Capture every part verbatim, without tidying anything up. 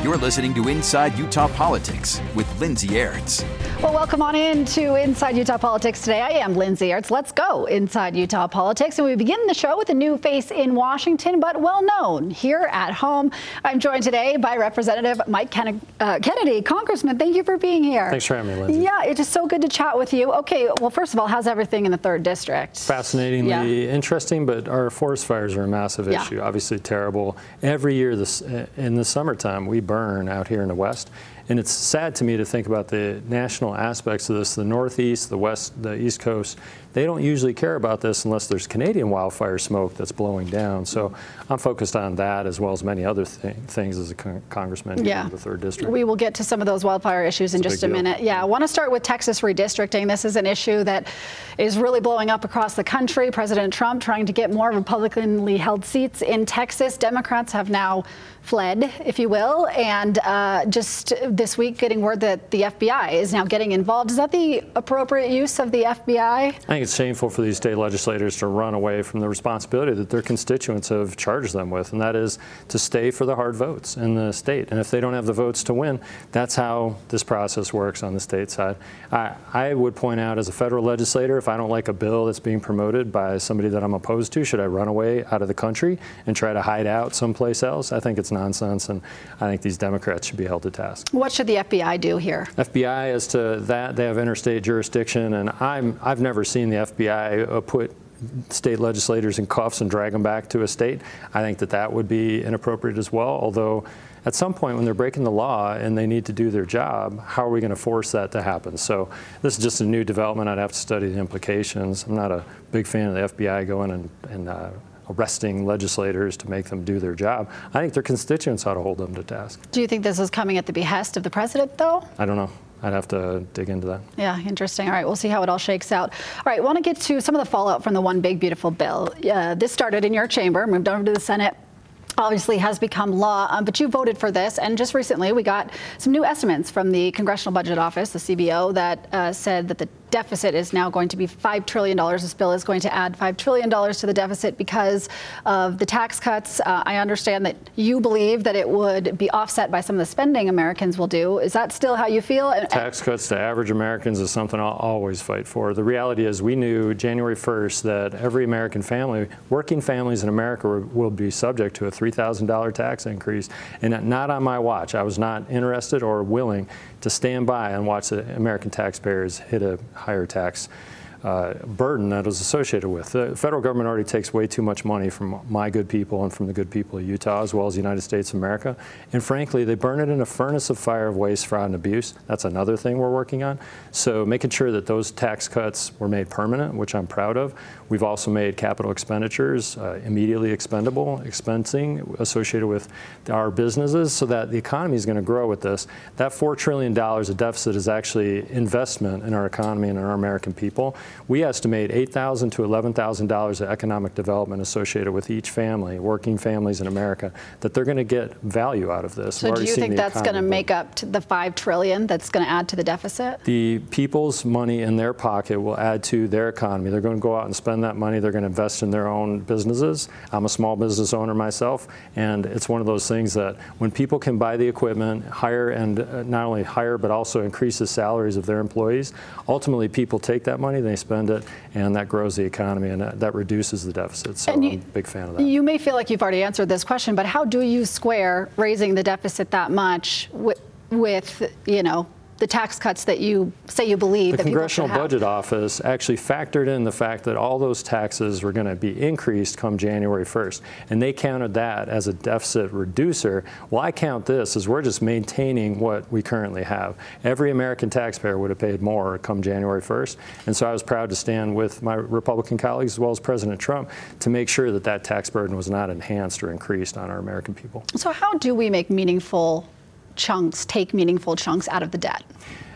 You're listening to Inside Utah Politics with Lindsay Aerts. Well, welcome on in to Inside Utah Politics today. I am Lindsay Aerts. Let's go Inside Utah Politics. And we begin the show with a new face in Washington, but well known here at home. I'm joined today by Representative Mike Ken- uh, Kennedy. Congressman, thank you for being here. Thanks for having me, Lindsay. Yeah, it's just so good to chat with you. Okay, well, first of all, how's everything in the third District? Fascinatingly yeah. interesting, but our forest fires are a massive yeah. issue. Obviously terrible. Every year this in the summertime, we burn out here in the West. And it's sad to me to think about the national aspects of this. The Northeast, the West, the East Coast, they don't usually care about this unless there's Canadian wildfire smoke that's blowing down. So I'm focused on that as well as many other th- things as a con- congressman yeah. in the third district. We will get to some of those wildfire issues in it's just a, a minute. Yeah, I want to start with Texas redistricting. This is an issue that is really blowing up across the country. President Trump trying to get more Republicanly held seats in Texas. Democrats have now fled, if you will, and uh, just this week getting word that the F B I is now getting involved. Is that the appropriate use of the F B I? I think it's shameful for these state legislators to run away from the responsibility that their constituents have charged them with, and that is to stay for the hard votes in the state. And if they don't have the votes to win, that's how this process works on the state side. I, I would point out as a federal legislator, if I don't like a bill that's being promoted by somebody that I'm opposed to, should I run away out of the country and try to hide out someplace else? I think it's nonsense, and I think these Democrats should be held to task. What should the F B I do here? F B I, as to that, they have interstate jurisdiction, and I'm, I've never seen the F B I uh, put state legislators in cuffs and drag them back to a state. I think that that would be inappropriate as well, although at some point when they're breaking the law and they need to do their job, how are we going to force that to happen? So this is just a new development. I'd have to study the implications. I'm not a big fan of the F B I going and, and uh, arresting legislators to make them do their job. I think their constituents ought to hold them to task. Do you think this is coming at the behest of the president, though? I don't know. I'd have to dig into that. Yeah, interesting. All right, we'll see how it all shakes out. All right, want to get to some of the fallout from the One Big Beautiful Bill. Uh, this started in your chamber, moved over to the Senate. Obviously has become law, um, but you voted for this. And just recently, we got some new estimates from the Congressional Budget Office, the C B O, that uh, said that the deficit is now going to be five trillion dollars. This bill is going to add five trillion dollars to the deficit because of the tax cuts. Uh, I understand that you believe that it would be offset by some of the spending Americans will do. Is that still how you feel? Tax cuts to average Americans is something I'll always fight for. The reality is we knew January first that every American family, working families in America, will be subject to a three thousand dollars tax increase, and not on my watch. I was not interested or willing to stand by and watch the American taxpayers hit a higher tax uh, burden that was associated with. The federal government already takes way too much money from my good people and from the good people of Utah, as well as the United States of America. And frankly, they burn it in a furnace of fire of waste, fraud, and abuse. That's another thing we're working on. So making sure that those tax cuts were made permanent, which I'm proud of. We've also made capital expenditures uh, immediately expendable, expensing associated with our businesses so that the economy is going to grow with this. That four trillion dollars of deficit is actually investment in our economy and in our American people. We estimate eight thousand dollars to eleven thousand dollars of economic development associated with each family, working families in America, that they're going to get value out of this. So do you think that's going to make up to the five trillion dollars that's going to add to the deficit? The people's money in their pocket will add to their economy. They're going to go out and spend that money. They're going to invest in their own businesses. I'm a small business owner myself, and it's one of those things that when people can buy the equipment, hire and uh, not only hire but also increase the salaries of their employees, ultimately people take that money, they spend it, and that grows the economy, and that, that reduces the deficit. So and I'm you, a big fan of that. You may feel like you've already answered this question, but how do you square raising the deficit that much with, with you know, the tax cuts that you say you believe the that Congressional people should Budget Office actually factored in the fact that all those taxes were going to be increased come January first, and they counted that as a deficit reducer. Well, I count this as we're just maintaining what we currently have. Every American taxpayer would have paid more come January first, and so I was proud to stand with my Republican colleagues as well as President Trump to make sure that that tax burden was not enhanced or increased on our American people. So how do we make meaningful chunks, take meaningful chunks out of the debt?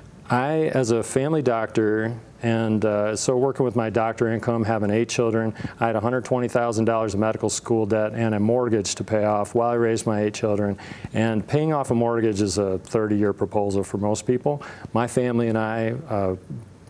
I, as a family doctor, and uh, so working with my doctor income, having eight children, I had one hundred twenty thousand dollars of medical school debt and a mortgage to pay off while I raised my eight children. And paying off a mortgage is a thirty-year proposal for most people. My family and I uh,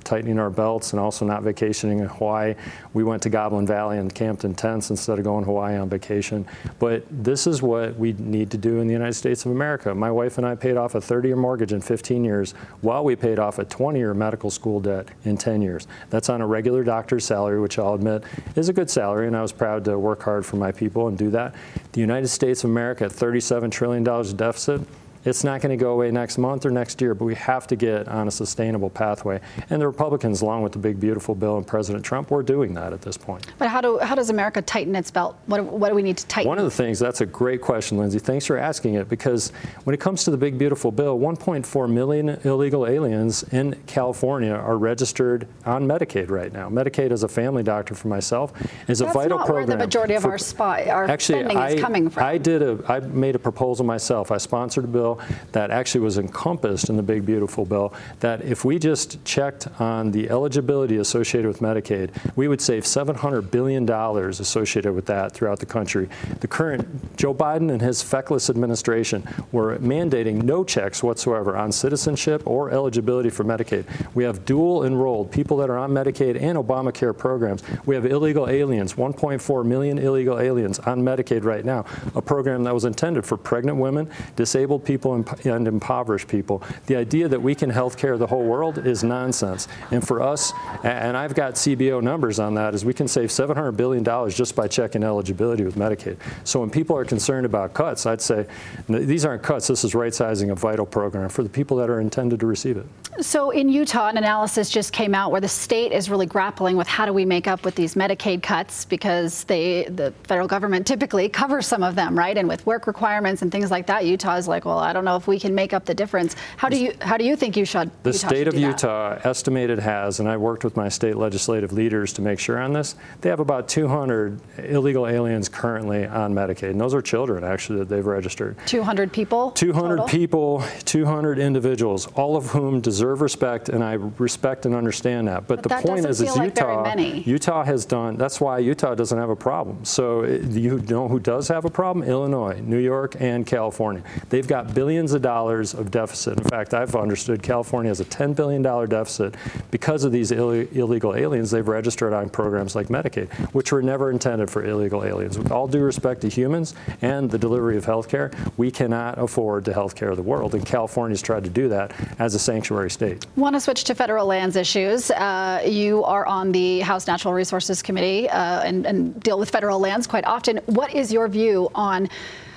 tightening our belts and also not vacationing in Hawaii. We went to Goblin Valley and camped in tents instead of going to Hawaii on vacation. But this is what we need to do in the United States of America. My wife and I paid off a thirty-year mortgage in fifteen years while we paid off a twenty-year medical school debt in ten years. That's on a regular doctor's salary, which I'll admit is a good salary, and I was proud to work hard for my people and do that. The United States of America at thirty-seven trillion dollars deficit, it's not going to go away next month or next year, but we have to get on a sustainable pathway. And the Republicans, along with the big, beautiful bill and President Trump, we're doing that at this point. But how do how does America tighten its belt? What, what do we need to tighten? One of the things, that's a great question, Lindsay. Thanks for asking it, because when it comes to the big, beautiful bill, one point four million illegal aliens in California are registered on Medicaid right now. Medicaid, as a family doctor for myself, is That's a vital not program. Where the majority of for, our, spy, our actually, spending I, is coming from. I did a, I made a proposal myself. I sponsored a bill that actually was encompassed in the big, beautiful bill, that if we just checked on the eligibility associated with Medicaid, we would save seven hundred billion dollars associated with that throughout the country. The current Joe Biden and his feckless administration were mandating no checks whatsoever on citizenship or eligibility for Medicaid. We have dual enrolled people that are on Medicaid and Obamacare programs. We have illegal aliens, one point four million illegal aliens on Medicaid right now, a program that was intended for pregnant women, disabled people, and, and impoverished people. The idea that we can health care the whole world is nonsense. And for us, and I've got C B O numbers on that, is we can save seven hundred billion dollars just by checking eligibility with Medicaid. So when people are concerned about cuts, I'd say these aren't cuts. This is right-sizing a vital program for the people that are intended to receive it. So in Utah, an analysis just came out where the state is really grappling with how do we make up with these Medicaid cuts, because they, the federal government typically covers some of them, right? And with work requirements and things like that, Utah is like, well, I don't know if we can make up the difference. How do you how do you think you should? The Utah state should of do Utah that? estimated has, and I worked with my state legislative leaders to make sure on this, they have about two hundred illegal aliens currently on Medicaid. And those are children, actually, that they've registered. two hundred people? two hundred total? people, two hundred individuals, all of whom deserve respect, and I respect and understand that. But, But the that point doesn't is, is feel like very Utah, many. Utah has done, that's why Utah doesn't have a problem. So it- you know who does have a problem? Illinois, New York, and California. They've got billions of dollars of deficit. In fact, I've understood California has a ten billion dollars deficit because of these Ill- illegal aliens they've registered on programs like Medicaid, which were never intended for illegal aliens. With all due respect to humans and the delivery of health care, we cannot afford to health care the world, and California's tried to do that as a sanctuary state. Want to switch to federal lands issues. Uh, you are on the House Natural Resources Committee uh, and, and deal with federal lands quite often. What is your view on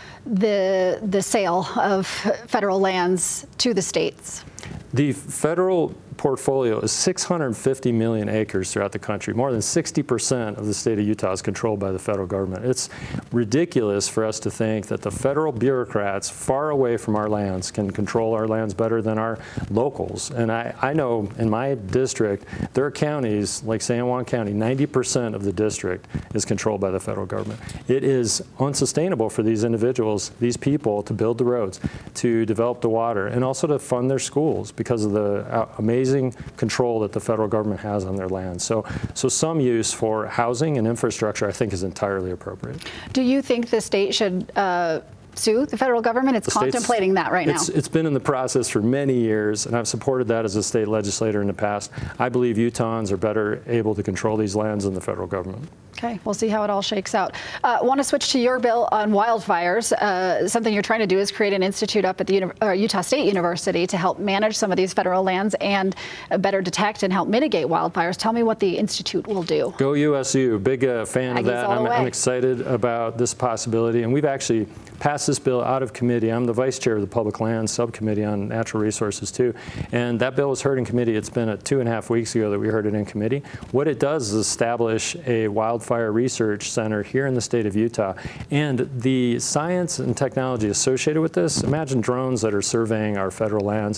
the the sale of federal lands to the states? The federal portfolio is six hundred fifty million acres throughout the country. More than sixty percent of the state of Utah is controlled by the federal government. It's ridiculous for us to think that the federal bureaucrats far away from our lands can control our lands better than our locals. And I, I know in my district, there are counties like San Juan County, ninety percent of the district is controlled by the federal government. It is unsustainable for these individuals, these people, to build the roads, to develop the water, and also to fund their schools because of the amazing control that the federal government has on their land. So, so some use for housing and infrastructure, I think, is entirely appropriate. Do you think the state should uh, sue the federal government? It's The state's- contemplating that right now. It's, it's been in the process for many years, and I've supported that as a state legislator in the past. I believe Utahns are better able to control these lands than the federal government. Okay, we'll see how it all shakes out. Uh, want to switch to your bill on wildfires. Uh, something you're trying to do is create an institute up at the Uni- uh, Utah State University to help manage some of these federal lands and uh, better detect and help mitigate wildfires. Tell me what the institute will do. Go U S U. Big uh, fan of Aggies that. all I'm, the way. I'm excited about this possibility. And we've actually passed this bill out of committee. I'm the vice chair of the Public Lands Subcommittee on Natural Resources, too. And that bill was heard in committee. It's been uh, two and a half weeks ago that we heard it in committee. What it does is establish a wildfire research center here in the state of Utah. And the science and technology associated with this, imagine drones that are surveying our federal lands,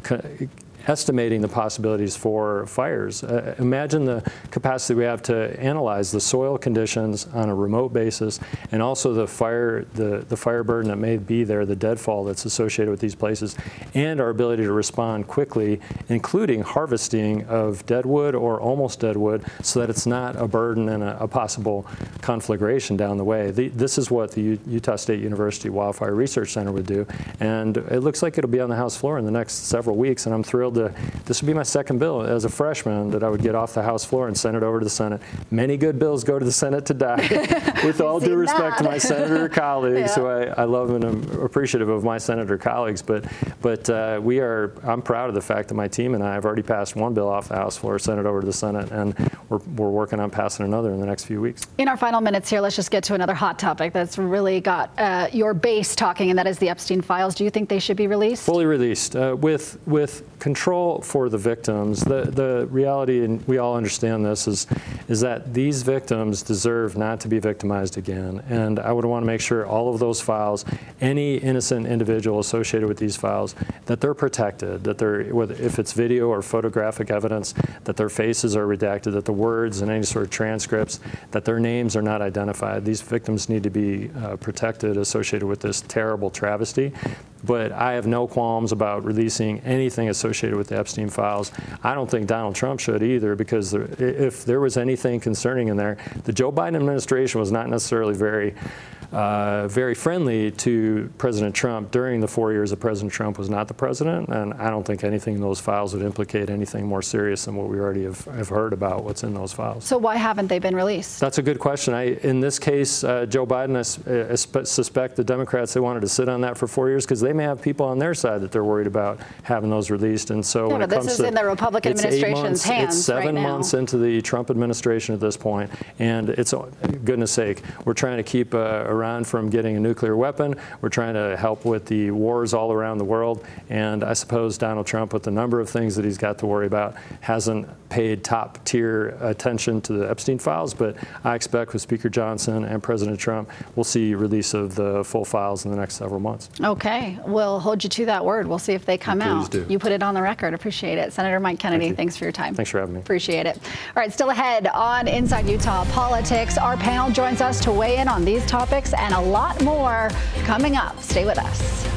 estimating the possibilities for fires. Uh, imagine the capacity we have to analyze the soil conditions on a remote basis, and also the fire, the, the fire burden that may be there, the deadfall that's associated with these places, and our ability to respond quickly, including harvesting of dead wood or almost dead wood, so that it's not a burden and a, a possible conflagration down the way. The, this is what the U Utah State University Wildfire Research Center would do, and it looks like it'll be on the House floor in the next several weeks, and I'm thrilled thrilled to, this would be my second bill as a freshman that I would get off the House floor and send it over to the Senate. Many good bills go to the Senate to die. With all due respect that. to my senator colleagues, yeah. who I, I love and am appreciative of my senator colleagues, but but uh, we are, I'm proud of the fact that my team and I have already passed one bill off the House floor, sent it over to the Senate, and we're, we're working on passing another in the next few weeks. In our final minutes here, let's just get to another hot topic that's really got uh, your base talking, and that is the Epstein files. Do you think they should be released? Fully released. Uh, with with control for the victims, the, the reality, and we all understand this, is, is that these victims deserve not to be victimized again. And I would want to make sure all of those files, any innocent individual associated with these files, that they're protected, that they're, if it's video or photographic evidence, that their faces are redacted, that the words and any sort of transcripts, that their names are not identified. These victims need to be uh, protected associated with this terrible travesty. But I have no qualms about releasing anything associated with the Epstein files. I don't think Donald Trump should either, because there, if there was anything concerning in there, the Joe Biden administration was not necessarily very Uh, very friendly to President Trump during the four years that President Trump was not the president, and I don't think anything in those files would implicate anything more serious than what we already have, have heard about what's in those files. So why haven't they been released? That's a good question. I, in this case, uh, Joe Biden, I, I suspect the Democrats, they wanted to sit on that for four years because they may have people on their side that they're worried about having those released. And so yeah, when but it comes this is to, in the Republican it's administration's months, hands It's seven right now. months into the Trump administration at this point, and it's, goodness sake, we're trying to keep uh, Iran from getting a nuclear weapon. We're trying to help with the wars all around the world. And I suppose Donald Trump, with the number of things that he's got to worry about, hasn't paid top tier attention to the Epstein files. But I expect with Speaker Johnson and President Trump, we'll see release of the full files in the next several months. Okay. We'll hold you to that word. We'll see if they come Please out. do. You put it on the record. Appreciate it. Senator Mike Kennedy, Thank thanks for your time. Thanks for having me. Appreciate it. All right, still ahead on Inside Utah Politics, our panel joins us to weigh in on these topics and a lot more coming up. Stay with us.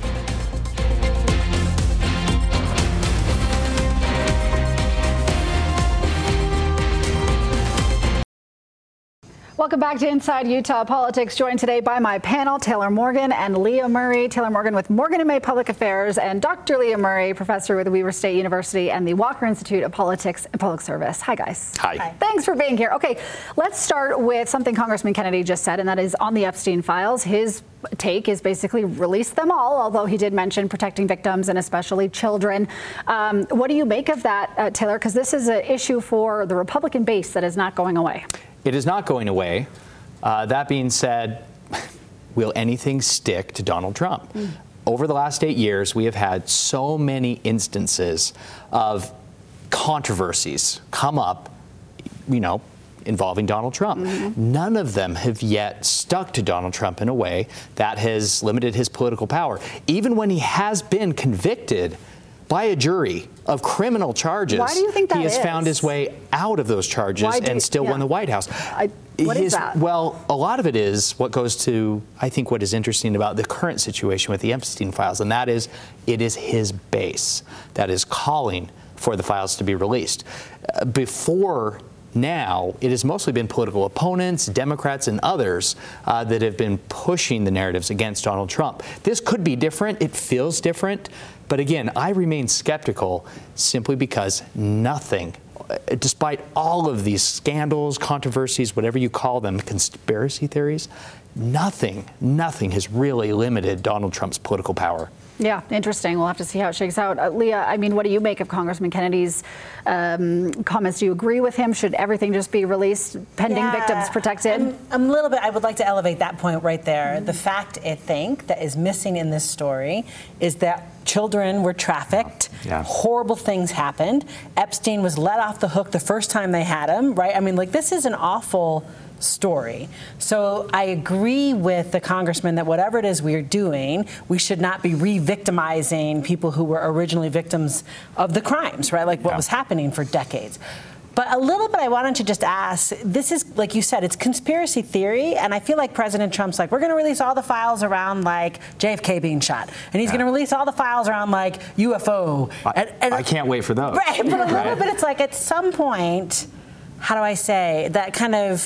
Welcome back to Inside Utah Politics, joined today by my panel, Taylor Morgan and Leah Murray. Taylor Morgan with Morgan and May Public Affairs, and Doctor Leah Murray, professor with Weber State University and the Walker Institute of Politics and Public Service. Hi, guys. Hi. Hi. Thanks for being here. Okay, let's start with something Congressman Kennedy just said, and that is on the Epstein files. His take is basically release them all, although he did mention protecting victims and especially children. Um, what do you make of that, uh, Taylor? Because this is an issue for the Republican base that is not going away. It is not going away. Uh, that being said, will anything stick to Donald Trump? Mm. Over the last eight years, we have had so many instances of controversies come up, you know, involving Donald Trump. Mm-hmm. None of them have yet stuck to Donald Trump in a way that has limited his political power. Even when he has been convicted by a jury of criminal charges, why do you think that he has is? found his way out of those charges Why do and you, still yeah. won the White House. I, what his, is that? Well, a lot of it is what goes to, I think, what is interesting about the current situation with the Epstein files, and that is it is his base that is calling for the files to be released. Uh, before now, it has mostly been political opponents, Democrats, and others uh, that have been pushing the narratives against Donald Trump. This could be different. It feels different. But again, I remain skeptical simply because nothing, despite all of these scandals, controversies, whatever you call them, conspiracy theories, nothing, nothing has really limited Donald Trump's political power. Yeah, interesting. We'll have to see how it shakes out. Uh, Leah, I mean, what do you make of Congressman Kennedy's um, comments? Do you agree with him? Should everything just be released, pending yeah, victims protected? I'm, I'm a little bit, I would like to elevate that point right there. Mm-hmm. The fact, I think, that is missing in this story is that children were trafficked. Yeah. Horrible things happened. Epstein was let off the hook the first time they had him, right? I mean, like, this is an awful story. So I agree with the congressman that whatever it is we're doing, we should not be re-victimizing people who were originally victims of the crimes, right? Like what yeah. was happening for decades. But a little bit I wanted to just ask, this is, like you said, it's conspiracy theory, and I feel like President Trump's like, we're going to release all the files around, like, J F K being shot. And he's yeah. going to release all the files around, like, U F O. I, and, and, I can't wait for those. Right, but a little right. bit it's like, at some point, how do I say, that kind of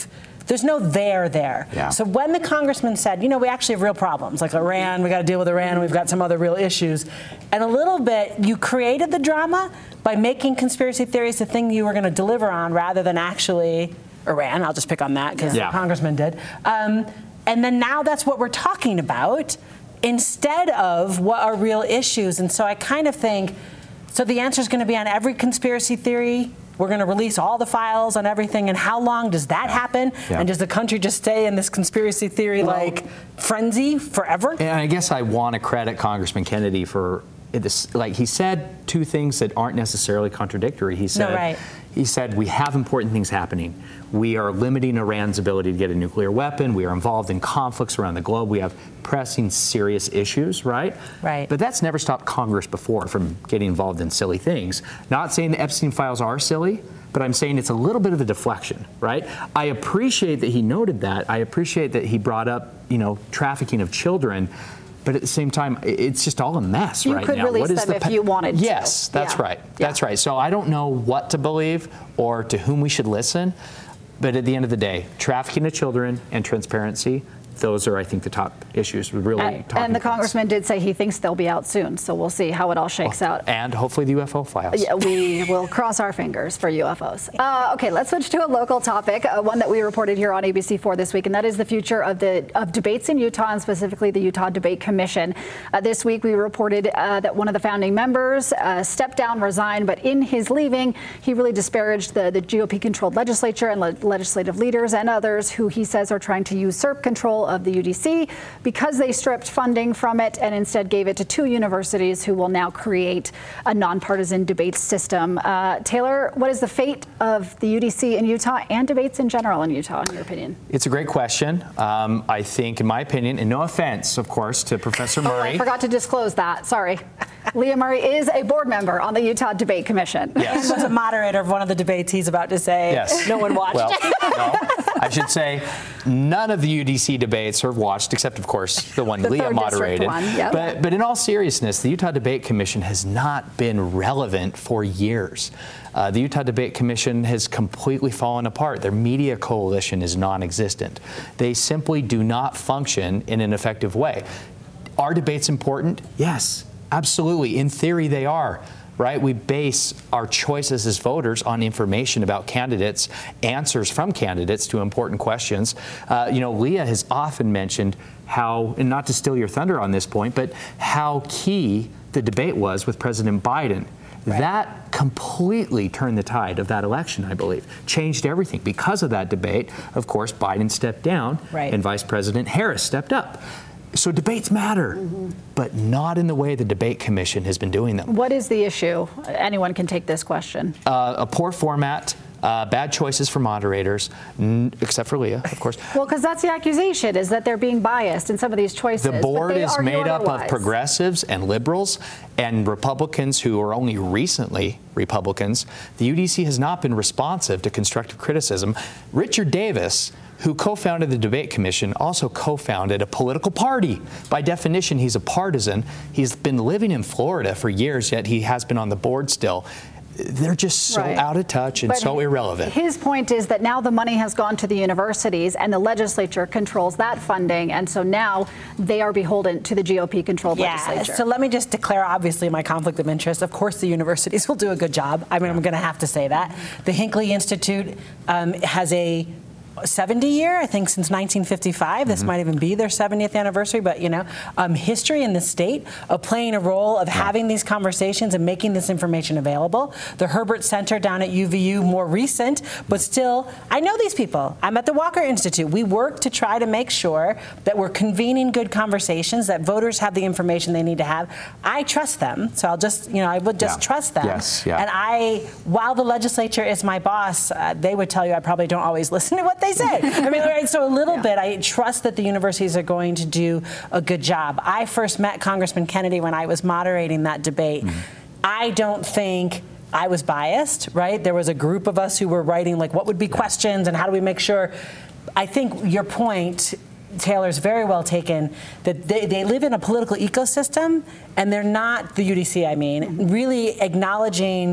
There's no there there. Yeah. So when the congressman said, you know, we actually have real problems, like Iran, we got to deal with Iran, we've got some other real issues, and a little bit, you created the drama by making conspiracy theories the thing you were going to deliver on rather than actually Iran. I'll just pick on that because yeah. the congressman did. Um, and then now that's what we're talking about instead of what are real issues. And so I kind of think, so the answer is going to be on every conspiracy theory. We're going to release all the files on everything. And how long does that happen? Yeah. And does the country just stay in this conspiracy theory well, like frenzy forever? And I guess I want to credit Congressman Kennedy for this. Like, he said two things that aren't necessarily contradictory. He said, no, right. he said, we have important things happening. We are limiting Iran's ability to get a nuclear weapon. We are involved in conflicts around the globe. We have pressing, serious issues, right? Right. But that's never stopped Congress before from getting involved in silly things. Not saying the Epstein files are silly, but I'm saying it's a little bit of a deflection, right? I appreciate that he noted that. I appreciate that he brought up, you know, trafficking of children. But at the same time, it's just all a mess you right now. You could release what is them the if pe- you wanted to. Yes, that's yeah. right. Yeah. That's right. So I don't know what to believe or to whom we should listen. But at the end of the day, trafficking of children and transparency, those are, I think, the top issues. Really, and, and the congressman did say he thinks they'll be out soon, so we'll see how it all shakes well, out. And hopefully the U F O files. Yeah, we will cross our fingers for U F Os. Uh, okay, let's switch to a local topic, uh, one that we reported here on A B C four this week, and that is the future of the of debates in Utah, and specifically the Utah Debate Commission. Uh, this week we reported uh, that one of the founding members uh, stepped down, resigned, but in his leaving, he really disparaged the, the G O P-controlled legislature and le- legislative leaders and others who he says are trying to usurp control of the U D C because they stripped funding from it and instead gave it to two universities who will now create a nonpartisan debate system. Uh, Taylor, what is the fate of the U D C in Utah and debates in general in Utah, in your opinion? It's a great question. Um, I think, in my opinion, and no offense, of course, to Professor Murray. Oh, I forgot to disclose that. Sorry. Leah Murray is a board member on the Utah Debate Commission. Yes. And was a moderator of one of the debates he's about to say. Yes. No one watched. Well, no, I should say none of the U D C debates are watched, except, of course, the one the Leah third moderated. One, yep. But, but in all seriousness, the Utah Debate Commission has not been relevant for years. Uh, the Utah Debate Commission has completely fallen apart. Their media coalition is non-existent. They simply do not function in an effective way. Are debates important? Yes, absolutely. In theory, they are. Right? We base our choices as voters on information about candidates, answers from candidates to important questions. Uh, you know, Leah has often mentioned how, and not to steal your thunder on this point, but how key the debate was with President Biden. Right. That completely turned the tide of that election, I believe. Changed everything. Because of that debate, of course, Biden stepped down, right, and Vice President Harris stepped up. So debates matter, mm-hmm, but not in the way the Debate Commission has been doing them. What is the issue? Anyone can take this question. Uh, a poor format, uh, bad choices for moderators, n- except for Leah, of course. Well, because that's the accusation, is that they're being biased in some of these choices. The board is made up otherwise. of progressives and liberals and Republicans who are only recently Republicans. The U D C has not been responsive to constructive criticism. Richard Davis, who co-founded the Debate Commission, also co-founded a political party. By definition, he's a partisan. He's been living in Florida for years, yet he has been on the board still. They're just so right. out of touch and but so irrelevant. His point is that now the money has gone to the universities and the legislature controls that funding, and so now they are beholden to the G O P-controlled yeah, legislature. So let me just declare, obviously, my conflict of interest. Of course, the universities will do a good job. I mean, I'm going to have to say that. The Hinckley Institute um, has a seventy year, I think since nineteen fifty-five. This mm-hmm. might even be their seventieth anniversary, but you know, um, history in the state of playing a role of yeah. having these conversations and making this information available. The Herbert Center down at U V U, more recent, but still, I know these people. I'm at the Walker Institute. We work to try to make sure that we're convening good conversations, that voters have the information they need to have. I trust them, so I'll just, you know, I would just yeah. trust them. Yes, yeah. And I, while the legislature is my boss, uh, they would tell you I probably don't always listen to what they say. I mean, right, so a little yeah. bit, I trust that the universities are going to do a good job. I first met Congressman Kennedy when I was moderating that debate. Mm-hmm. I don't think I was biased, right? There was a group of us who were writing, like, what would be questions and how do we make sure? I think your point, Taylor's very well taken, that they, they live in a political ecosystem and they're not, the U D C, I mean, really acknowledging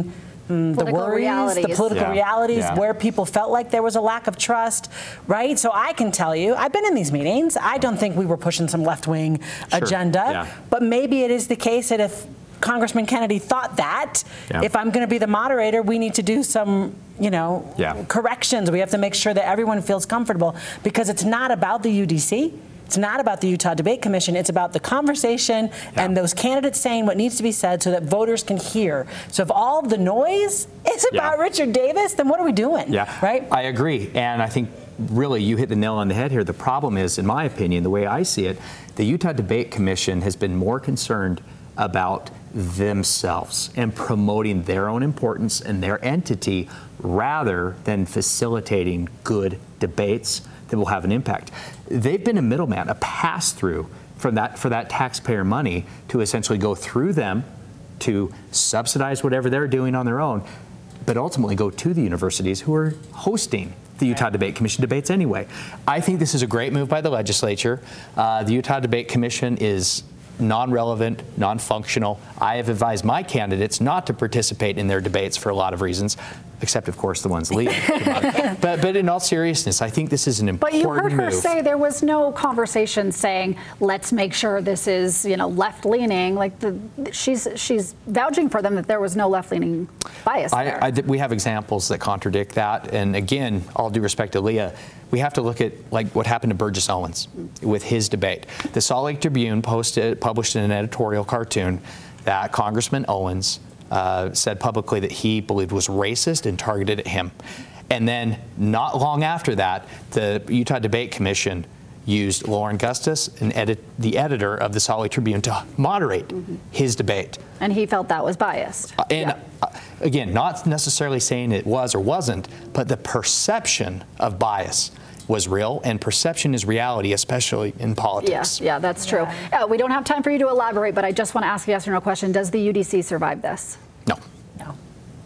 Mm, the worries, realities. the political yeah. realities, yeah. where people felt like there was a lack of trust, right? So I can tell you, I've been in these meetings. I don't think we were pushing some left-wing sure. agenda, yeah. but maybe it is the case that if Congressman Kennedy thought that, yeah. if I'm going to be the moderator, we need to do some, you know, yeah. corrections. We have to make sure that everyone feels comfortable, because it's not about the U D C. It's not about the Utah Debate Commission. It's about the conversation yeah. and those candidates saying what needs to be said so that voters can hear. So if all the noise is about yeah. Richard Davis, then what are we doing? Yeah, right? I agree. And I think really you hit the nail on the head here. The problem is, in my opinion, the way I see it, the Utah Debate Commission has been more concerned about themselves and promoting their own importance and their entity rather than facilitating good debates that will have an impact. They've been a middleman, a pass-through from that for that taxpayer money to essentially go through them to subsidize whatever they're doing on their own, but ultimately go to the universities who are hosting the Utah Debate Commission debates anyway. I think this is a great move by the legislature. Uh, the Utah Debate Commission is non-relevant, non-functional. I have advised my candidates not to participate in their debates for a lot of reasons, except, of course, the ones leading. but, but in all seriousness, I think this is an important move. But you heard her move. say there was no conversation saying, let's make sure this is, you know, left-leaning. Like, the, she's she's vouching for them that there was no left-leaning bias there. I, I, we have examples that contradict that. And again, all due respect to Leah, we have to look at like what happened to Burgess Owens with his debate. The Salt Lake Tribune posted, published in an editorial cartoon that Congressman Owens uh, said publicly that he believed was racist and targeted at him. And then not long after that, the Utah Debate Commission used Lauren Gustus, an edit, the editor of the Salt Lake Tribune, to moderate mm-hmm. his debate. And he felt that was biased. Uh, and yeah. uh, again, not necessarily saying it was or wasn't, but the perception of bias was real, and perception is reality, especially in politics. Yeah, yeah, that's true. Yeah. Uh, we don't have time for you to elaborate, but I just want to ask a yes or no question. Does the U D C survive this? No. No.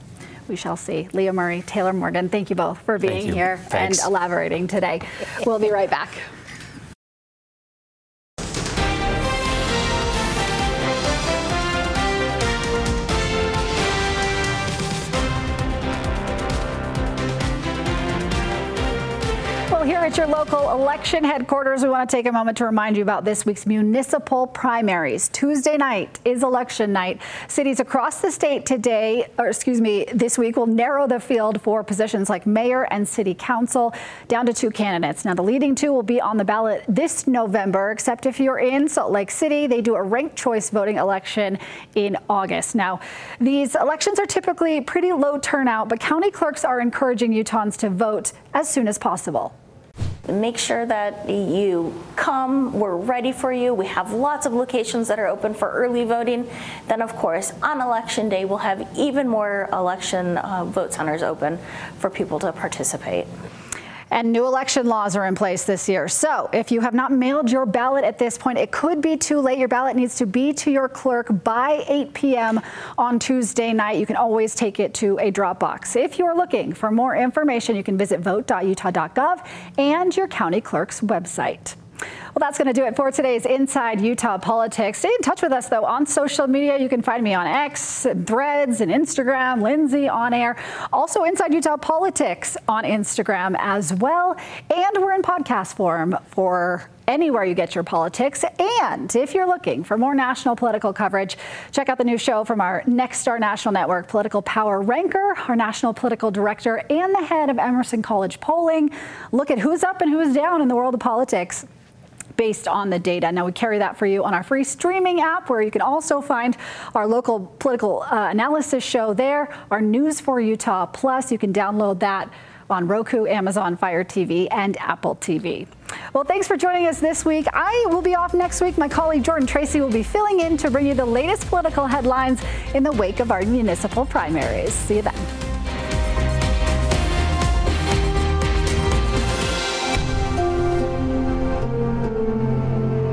We shall see. Leah Murray, Taylor Morgan, thank you both for being here Thanks. and elaborating today. We'll be right back. Here at your local election headquarters, we want to take a moment to remind you about this week's municipal primaries. Tuesday night is election night. Cities across the state today, or excuse me, this week will narrow the field for positions like mayor and city council down to two candidates. Now, the leading two will be on the ballot this November, except if you're in Salt Lake City, they do a ranked choice voting election in August. Now, these elections are typically pretty low turnout, but county clerks are encouraging Utahns to vote as soon as possible. Make sure that you come, we're ready for you. We have lots of locations that are open for early voting. Then, of course, on election day, we'll have even more election uh, vote centers open for people to participate. And new election laws are in place this year. So if you have not mailed your ballot at this point, it could be too late. Your ballot needs to be to your clerk by eight p m on Tuesday night. You can always take it to a drop box. If you're looking for more information, you can visit vote dot utah dot gov and your county clerk's website. Well, that's going to do it for today's Inside Utah Politics. Stay in touch with us, though, on social media. You can find me on X, Threads, and Instagram, Lindsay On Air. Also, Inside Utah Politics on Instagram as well. And we're in podcast form for anywhere you get your politics. And if you're looking for more national political coverage, check out the new show from our Nexstar National Network, Political Power Ranker, our national political director, and the head of Emerson College Polling. Look at who's up and who's down in the world of politics based on the data. Now, we carry that for you on our free streaming app, where you can also find our local political uh, analysis show there, our News for Utah Plus. You can download that on Roku, Amazon Fire T V, and Apple T V. Well, thanks for joining us this week. I will be off next week. My colleague Jordan Tracy will be filling in to bring you the latest political headlines in the wake of our municipal primaries. See you then.